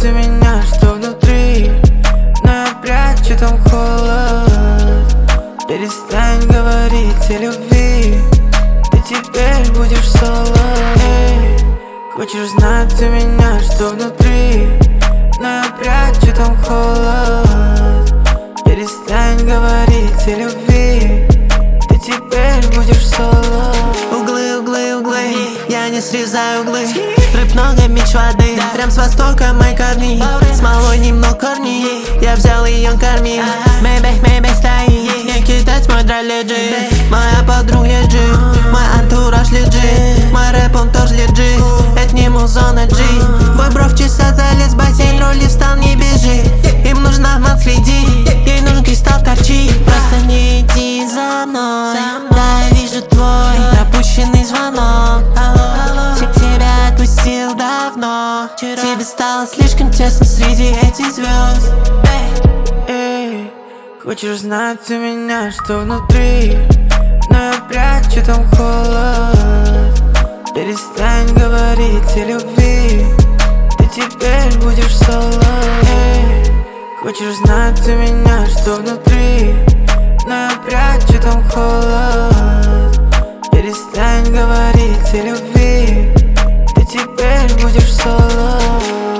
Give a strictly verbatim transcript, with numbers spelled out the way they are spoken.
знать у меня, что внутри, но я прячу там холод. Перестань говорить о любви, ты теперь будешь соло. Эй, хочешь знать у меня, что внутри, но я прячу там холод. Перестань говорить о любви, ты теперь будешь соло. Углы, углы, углы, я не срезаю углы. Рэп много, меч воды, прям с востока мои корни. Смолой немного корней, я взял ее кормил. Мэйбэх, мэйбэх стоит, не кидать мой драй лежит. Моя подруга лежит, мой антураж лежит. Мой рэп он тоже лежит, это не музона G. Бой бро в часа залез в бассейн, роли встал, не бежи. Им нужно в мат следить, ей нужен кристалл торчит. Просто не иди за мной, да, я вижу твой пропущенный звонок. Всех тебя отпустил давно, тебе стало слишком тесно среди этих звезд. Эй, хочешь знать у меня, что внутри, но я прячу там холод. Перестань говорить о любви, ты теперь будешь соло. Эй, хочешь знать у меня, что внутри, но я прячу там холод. Перестань говорить о любви, ты теперь будешь соло.